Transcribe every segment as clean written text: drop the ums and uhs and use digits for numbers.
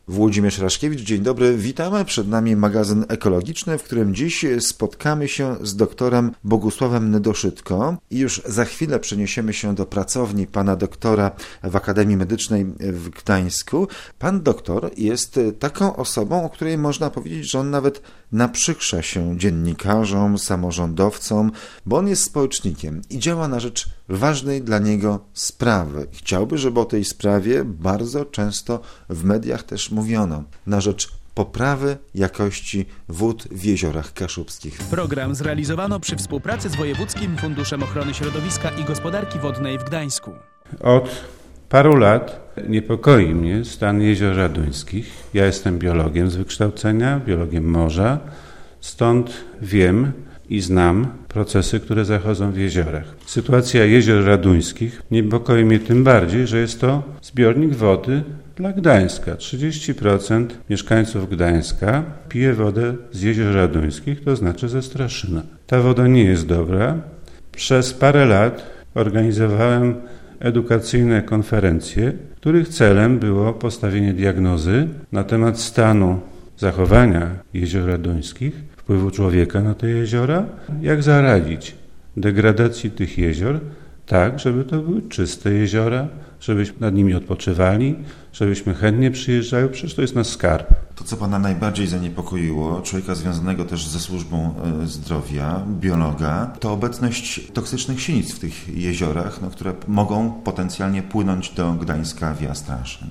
Włodzimierz Raszkiewicz, dzień dobry, witamy. Przed nami magazyn ekologiczny, w którym dziś spotkamy się z doktorem Bogusławem Nedoszytko i już za chwilę przeniesiemy się do pracowni pana doktora w Akademii Medycznej w Gdańsku. Pan doktor jest taką osobą, o której można powiedzieć, że on nawet naprzykrza się dziennikarzom, samorządowcom, bo on jest społecznikiem i działa na rzecz ważnej dla niego sprawy. Chciałby, żeby o tej sprawie bardzo często w mediach też mówiono, na rzecz poprawy jakości wód w jeziorach kaszubskich. Program zrealizowano przy współpracy z Wojewódzkim Funduszem Ochrony Środowiska i Gospodarki Wodnej w Gdańsku. Od paru lat niepokoi mnie stan jezior raduńskich. Ja jestem biologiem z wykształcenia, biologiem morza, stąd wiem i znam procesy, które zachodzą w jeziorach. Sytuacja jezior raduńskich niepokoi mnie tym bardziej, że jest to zbiornik wody dla Gdańska. 30% mieszkańców Gdańska pije wodę z jezior raduńskich, to znaczy ze Straszyna. Ta woda nie jest dobra. Przez parę lat organizowałem edukacyjne konferencje, których celem było postawienie diagnozy na temat stanu zachowania jezior raduńskich, wpływu człowieka na te jeziora, jak zaradzić degradacji tych jezior tak, żeby to były czyste jeziora, żebyśmy nad nimi odpoczywali, żebyśmy chętnie przyjeżdżali, przecież to jest nasz skarb. To, co pana najbardziej zaniepokoiło, człowieka związanego też ze służbą zdrowia, biologa, to obecność toksycznych sinic w tych jeziorach, które mogą potencjalnie płynąć do Gdańska via Straszyn.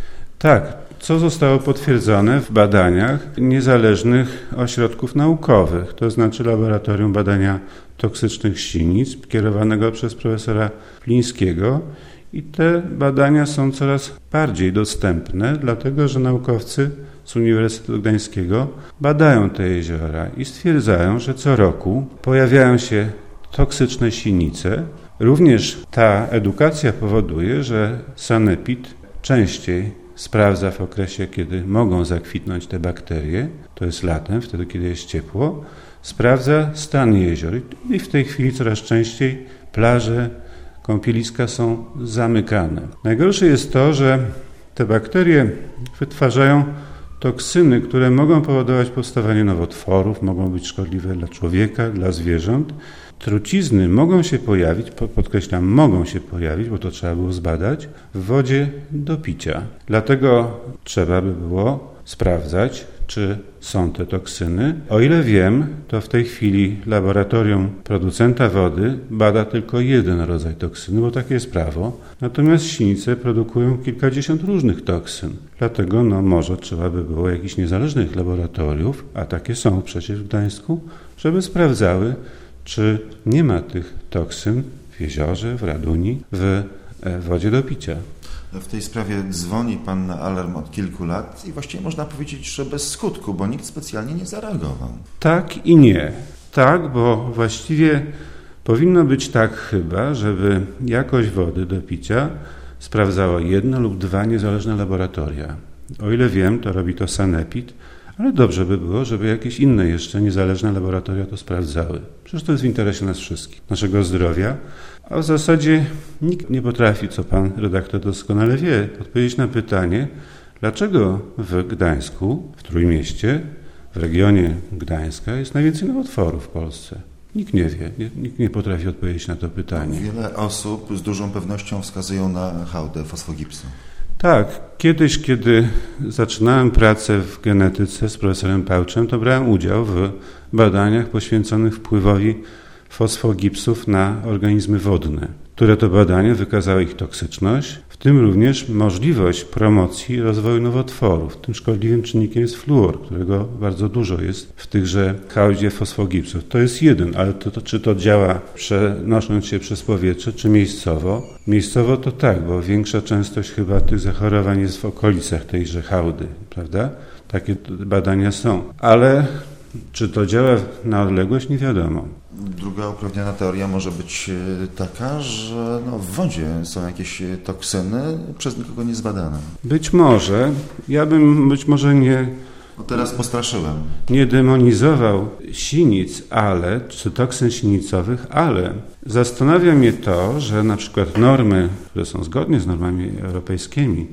Tak, co zostało potwierdzone w badaniach niezależnych ośrodków naukowych, to znaczy Laboratorium Badania Toksycznych Sinic, kierowanego przez profesora Plińskiego. I te badania są coraz bardziej dostępne, dlatego że naukowcy z Uniwersytetu Gdańskiego badają te jeziora i stwierdzają, że co roku pojawiają się toksyczne sinice. Również ta edukacja powoduje, że sanepid częściej sprawdza w okresie, kiedy mogą zakwitnąć te bakterie, to jest latem, wtedy kiedy jest ciepło, sprawdza stan jezior i w tej chwili coraz częściej plaże, kąpieliska są zamykane. Najgorsze jest to, że te bakterie wytwarzają toksyny, które mogą powodować powstawanie nowotworów, mogą być szkodliwe dla człowieka, dla zwierząt. Trucizny mogą się pojawić, podkreślam, mogą się pojawić, bo to trzeba było zbadać, w wodzie do picia. Dlatego trzeba by było sprawdzać, czy są te toksyny. O ile wiem, to w tej chwili laboratorium producenta wody bada tylko jeden rodzaj toksyny, bo takie jest prawo. Natomiast sinice produkują kilkadziesiąt różnych toksyn. Dlatego może trzeba by było jakichś niezależnych laboratoriów, a takie są przecież w Gdańsku, żeby sprawdzały, czy nie ma tych toksyn w jeziorze, w Raduni, w wodzie do picia. W tej sprawie dzwoni pan na alarm od kilku lat i właściwie można powiedzieć, że bez skutku, bo nikt specjalnie nie zareagował. Tak i nie. Tak, bo właściwie powinno być tak chyba, żeby jakość wody do picia sprawdzało jedno lub dwa niezależne laboratoria. O ile wiem, to robi to sanepid, ale dobrze by było, żeby jakieś inne jeszcze niezależne laboratoria to sprawdzały. Przecież to jest w interesie nas wszystkich, naszego zdrowia. A w zasadzie nikt nie potrafi, co pan redaktor doskonale wie, odpowiedzieć na pytanie, dlaczego w Gdańsku, w Trójmieście, w regionie Gdańska jest najwięcej nowotworów w Polsce. Nikt nie wie, nikt nie potrafi odpowiedzieć na to pytanie. Wiele osób z dużą pewnością wskazują na hałdę fosfogipsu. Tak, kiedyś, kiedy zaczynałem pracę w genetyce z profesorem Pałczem, to brałem udział w badaniach poświęconych wpływowi fosfogipsów na organizmy wodne, które to badania wykazały ich toksyczność, w tym również możliwość promocji rozwoju nowotworów. Tym szkodliwym czynnikiem jest fluor, którego bardzo dużo jest w tychże hałdzie fosfogipsów. To jest jeden, ale czy to działa przenosząc się przez powietrze, czy miejscowo? Miejscowo to tak, bo większa częstość chyba tych zachorowań jest w okolicach tejże hałdy, prawda? Takie badania są, ale czy to działa na odległość? Nie wiadomo. Druga uprawniona teoria może być taka, że w wodzie są jakieś toksyny przez nikogo nie zbadane. Być może. Ja bym nie... Teraz postraszyłem. Nie demonizował sinic, czy toksyn sinicowych, ale zastanawia mnie to, że na przykład normy, które są zgodnie z normami europejskimi,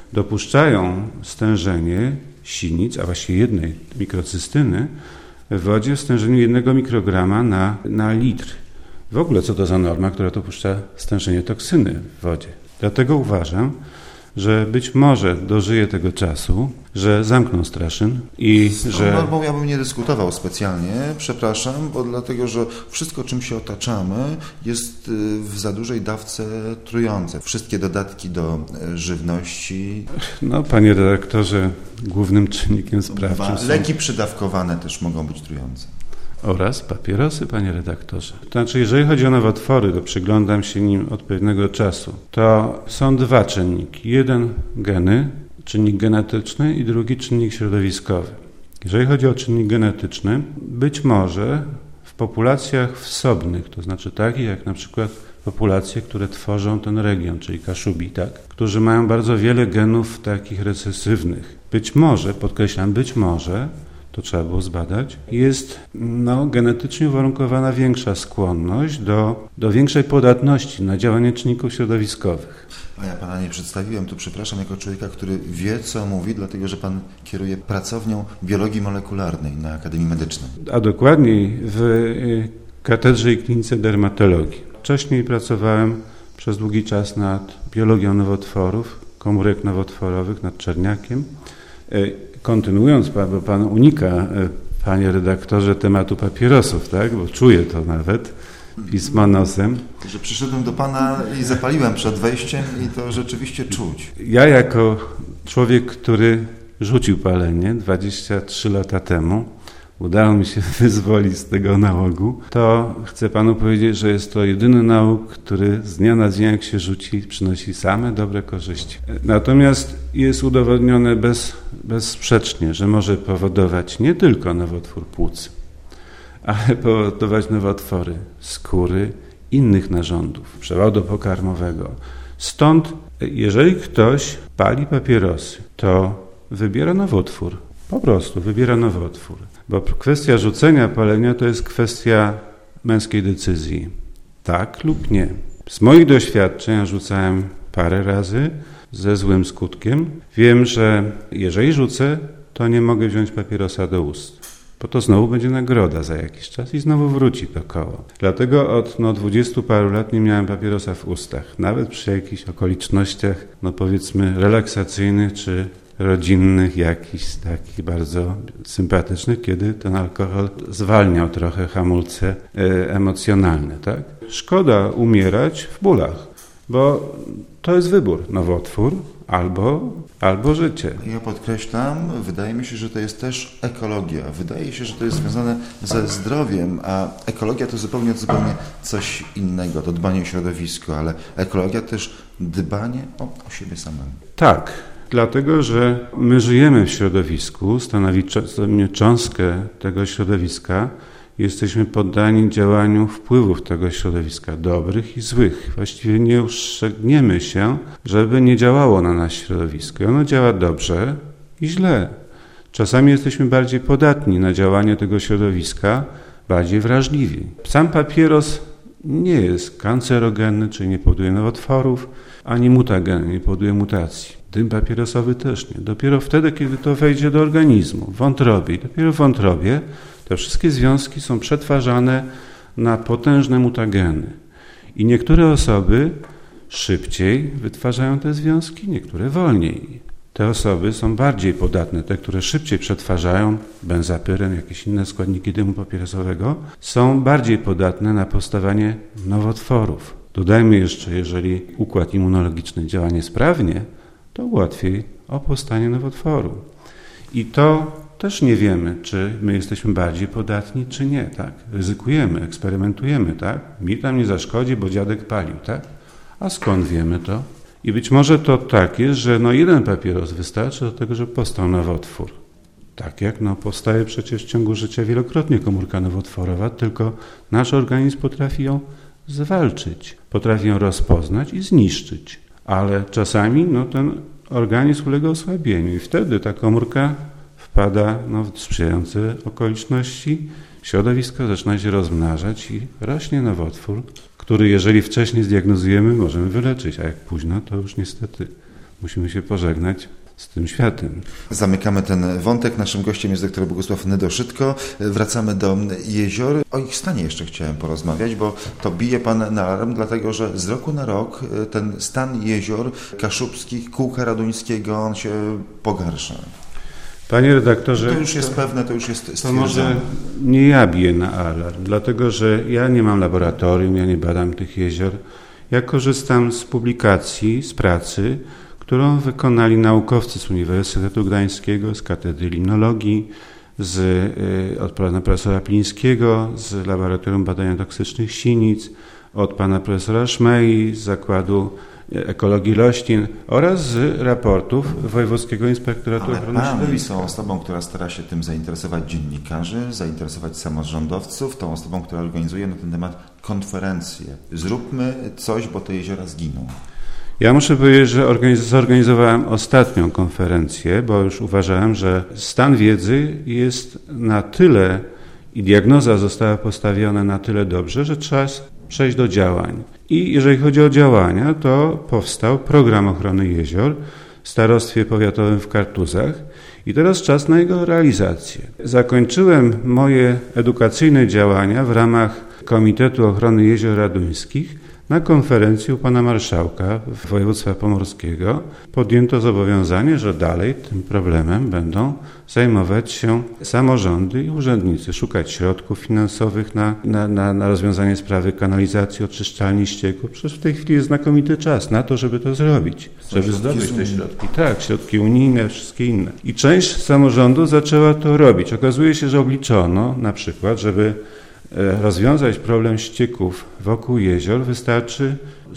dopuszczają stężenie sinic, a właściwie jednej mikrocystyny w wodzie w stężeniu 1 mikrograma na litr. W ogóle co to za norma, która dopuszcza stężenie toksyny w wodzie? Dlatego uważam, że być może dożyje tego czasu, że zamkną Straszyn i Z tą normą ja bym nie dyskutował specjalnie, przepraszam, bo dlatego, że wszystko, czym się otaczamy, jest w za dużej dawce trujące. Wszystkie dodatki do żywności. No, panie redaktorze, głównym czynnikiem sprawczym są... Leki przydawkowane też mogą być trujące. Oraz papierosy, panie redaktorze. To znaczy, jeżeli chodzi o nowotwory, to przyglądam się nim od pewnego czasu. To są 2 czynniki. Jeden geny, czynnik genetyczny i drugi czynnik środowiskowy. Jeżeli chodzi o czynnik genetyczny, być może w populacjach wsobnych, to znaczy takich jak na przykład populacje, które tworzą ten region, czyli Kaszubi, tak, którzy mają bardzo wiele genów takich recesywnych. Być może, podkreślam, być może, to trzeba było zbadać, jest genetycznie uwarunkowana większa skłonność do większej podatności na działanie czynników środowiskowych. A ja pana nie przedstawiłem tu, przepraszam, jako człowieka, który wie, co mówi, dlatego że pan kieruje pracownią biologii molekularnej na Akademii Medycznej. A dokładniej w katedrze i klinice dermatologii. Wcześniej pracowałem przez długi czas nad biologią nowotworów, komórek nowotworowych, nad czerniakiem. Kontynuując, bo pan unika, panie redaktorze, tematu papierosów, tak? Bo czuję to nawet pismo nosem. Że przyszedłem do pana i zapaliłem przed wejściem i to rzeczywiście czuć. Ja jako człowiek, który rzucił palenie 23 lata temu, udało mi się wyzwolić z tego nałogu, to chcę panu powiedzieć, że jest to jedyny nałóg, który z dnia na dzień, jak się rzuci, przynosi same dobre korzyści. Natomiast jest udowodnione bezsprzecznie, że może powodować nie tylko nowotwór płuc, ale powodować nowotwory skóry, innych narządów, przewodu pokarmowego. Stąd, jeżeli ktoś pali papierosy, to wybiera nowotwór. Po prostu wybiera nowotwór. Bo kwestia rzucenia palenia to jest kwestia męskiej decyzji. Tak lub nie. Z moich doświadczeń, ja rzucałem parę razy ze złym skutkiem. Wiem, że jeżeli rzucę, to nie mogę wziąć papierosa do ust. Bo to znowu będzie nagroda za jakiś czas i znowu wróci to koło. Dlatego od 20 paru lat nie miałem papierosa w ustach. Nawet przy jakichś okolicznościach, powiedzmy relaksacyjnych czy rodzinnych, jakichś takich bardzo sympatycznych, kiedy ten alkohol zwalniał trochę hamulce emocjonalne. Tak? Szkoda umierać w bólach, bo to jest wybór. Nowotwór albo życie. Ja podkreślam, wydaje mi się, że to jest też ekologia. Wydaje się, że to jest związane ze zdrowiem, a ekologia to zupełnie coś innego, to dbanie o środowisko, ale ekologia też dbanie o siebie samemu. Tak. Dlatego, że my żyjemy w środowisku, stanowi cząstkę tego środowiska, jesteśmy poddani działaniu wpływów tego środowiska, dobrych i złych. Właściwie nie uszczegniemy się, żeby nie działało na nas środowisko. I ono działa dobrze i źle. Czasami jesteśmy bardziej podatni na działanie tego środowiska, bardziej wrażliwi. Sam papieros nie jest kancerogenny, czyli nie powoduje nowotworów, ani mutagenny, nie powoduje mutacji. Dym papierosowy też nie. Dopiero wtedy, kiedy to wejdzie do organizmu, w wątrobie. I dopiero w wątrobie te wszystkie związki są przetwarzane na potężne mutageny. I niektóre osoby szybciej wytwarzają te związki, niektóre wolniej. Te osoby są bardziej podatne, te, które szybciej przetwarzają benzapyren, jakieś inne składniki dymu papierosowego, są bardziej podatne na powstawanie nowotworów. Dodajmy jeszcze, jeżeli układ immunologiczny działa niesprawnie, to łatwiej o powstanie nowotworu. I to też nie wiemy, czy my jesteśmy bardziej podatni, czy nie, tak? Ryzykujemy, eksperymentujemy, tak? Mi tam nie zaszkodzi, bo dziadek palił, tak? A skąd wiemy to? I być może to tak jest, że jeden papieros wystarczy do tego, żeby powstał nowotwór. Tak jak powstaje przecież w ciągu życia wielokrotnie komórka nowotworowa, tylko nasz organizm potrafi ją zwalczyć, potrafi ją rozpoznać i zniszczyć. Ale czasami ten organizm ulega osłabieniu i wtedy ta komórka wpada w sprzyjające okoliczności, środowisko zaczyna się rozmnażać i rośnie nowotwór, który jeżeli wcześniej zdiagnozujemy, możemy wyleczyć, a jak późno, to już niestety Musimy się pożegnać z tym światem. Zamykamy ten wątek. Naszym gościem jest dr Bogusław Nedoszytko. Wracamy do jezior. O ich stanie jeszcze chciałem porozmawiać, bo to bije pan na alarm, dlatego że z roku na rok ten stan jezior kaszubskich, Kółka Raduńskiego, on się pogarsza. Panie redaktorze, to już jest pewne, to już jest stwierdzone. To może nie ja biję na alarm, dlatego że ja nie mam laboratorium, ja nie badam tych jezior. Ja korzystam z publikacji, z pracy, którą wykonali naukowcy z Uniwersytetu Gdańskiego, z Katedry Limnologii, od pana profesora Plińskiego, z Laboratorium Badania Toksycznych Sinic, od pana profesora Szmei, z Zakładu Ekologii Roślin oraz z raportów Wojewódzkiego Inspektoratu Ochrony Środowiska. Są osobą, która stara się tym zainteresować dziennikarzy, zainteresować samorządowców, tą osobą, która organizuje na ten temat konferencje. Zróbmy coś, bo te jeziora zginą. Ja muszę powiedzieć, że zorganizowałem ostatnią konferencję, bo już uważałem, że stan wiedzy jest na tyle i diagnoza została postawiona na tyle dobrze, że trzeba przejść do działań. I jeżeli chodzi o działania, to powstał program ochrony jezior w Starostwie Powiatowym w Kartuzach i teraz czas na jego realizację. Zakończyłem moje edukacyjne działania w ramach Komitetu Ochrony Jezior Raduńskich. Na konferencji u pana marszałka województwa pomorskiego podjęto zobowiązanie, że dalej tym problemem będą zajmować się samorządy i urzędnicy, szukać środków finansowych na rozwiązanie sprawy kanalizacji, oczyszczalni ścieków. Przecież w tej chwili jest znakomity czas na to, żeby to zrobić, żeby zdobyć te środki. Tak, środki unijne, wszystkie inne. I część samorządu zaczęła to robić. Okazuje się, że obliczono na przykład, żeby rozwiązać problem ścieków wokół jezior, wystarczy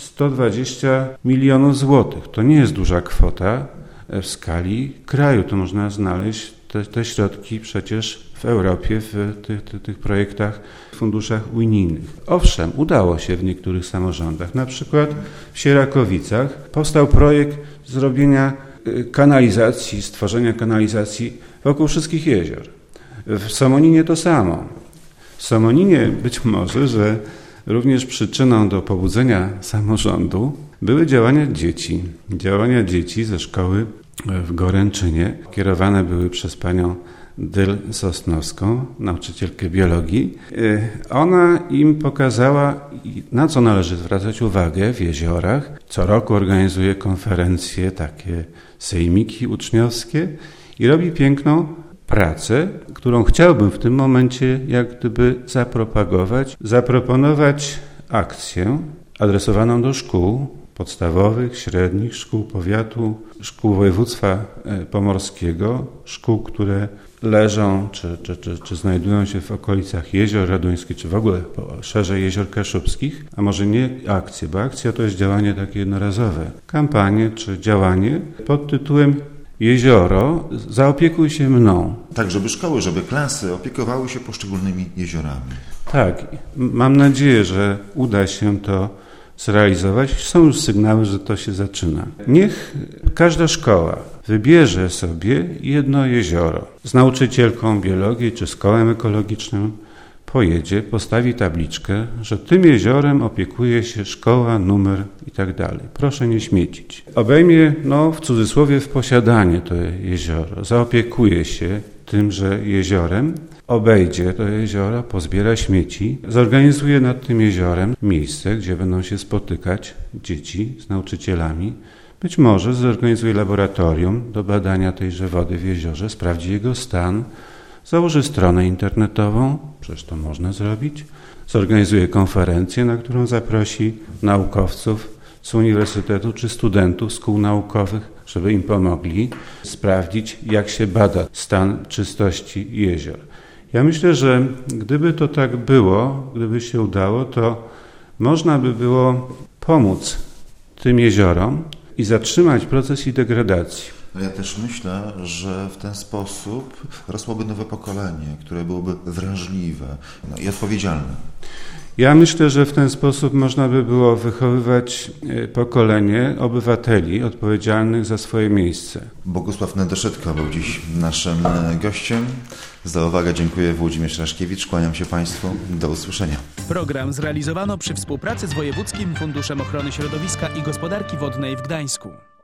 120 milionów złotych. To nie jest duża kwota w skali kraju. To można znaleźć te środki przecież w Europie, w tych projektach, w funduszach unijnych. Owszem, udało się w niektórych samorządach. Na przykład w Sierakowicach powstał projekt zrobienia kanalizacji, stworzenia kanalizacji wokół wszystkich jezior. W Somoninie to samo. W Somoninie być może, że również przyczyną do pobudzenia samorządu były działania dzieci ze szkoły w Goręczynie. Kierowane były przez panią Dyl-Sosnowską, nauczycielkę biologii. Ona im pokazała, na co należy zwracać uwagę w jeziorach. Co roku organizuje konferencje, takie sejmiki uczniowskie i robi piękną pracę, którą chciałbym w tym momencie jak gdyby zaproponować akcję adresowaną do szkół podstawowych, średnich, szkół powiatu, szkół województwa pomorskiego, szkół, które leżą czy znajdują się w okolicach jezior raduńskich, czy w ogóle szerzej jezior kaszubskich, a może nie akcje, bo akcja to jest działanie takie jednorazowe. Kampanię czy działanie pod tytułem Jezioro, zaopiekuj się mną. Tak, żeby szkoły, żeby klasy opiekowały się poszczególnymi jeziorami. Tak, mam nadzieję, że uda się to zrealizować. Są już sygnały, że to się zaczyna. Niech każda szkoła wybierze sobie jedno jezioro. Z nauczycielką biologii czy z kołem ekologicznym pojedzie, postawi tabliczkę, że tym jeziorem opiekuje się szkoła, numer i tak dalej. Proszę nie śmiecić. Obejmie, w cudzysłowie, w posiadanie to jezioro. Zaopiekuje się tymże jeziorem, obejdzie to jezioro, pozbiera śmieci, zorganizuje nad tym jeziorem miejsce, gdzie będą się spotykać dzieci z nauczycielami. Być może zorganizuje laboratorium do badania tejże wody w jeziorze, sprawdzi jego stan, założy stronę internetową, przecież to można zrobić, zorganizuje konferencję, na którą zaprosi naukowców z uniwersytetu czy studentów szkół naukowych, żeby im pomogli sprawdzić, jak się bada stan czystości jezior. Ja myślę, że gdyby to tak było, gdyby się udało, to można by było pomóc tym jeziorom i zatrzymać proces ich degradacji. Ja też myślę, że w ten sposób rosłoby nowe pokolenie, które byłoby wrażliwe i odpowiedzialne. Ja myślę, że w ten sposób można by było wychowywać pokolenie obywateli odpowiedzialnych za swoje miejsce. Bogusław Nedoszytko był dziś naszym gościem. Za uwagę dziękuję. Włodzimierz Raszkiewicz. Kłaniam się Państwu. Do usłyszenia. Program zrealizowano przy współpracy z Wojewódzkim Funduszem Ochrony Środowiska i Gospodarki Wodnej w Gdańsku.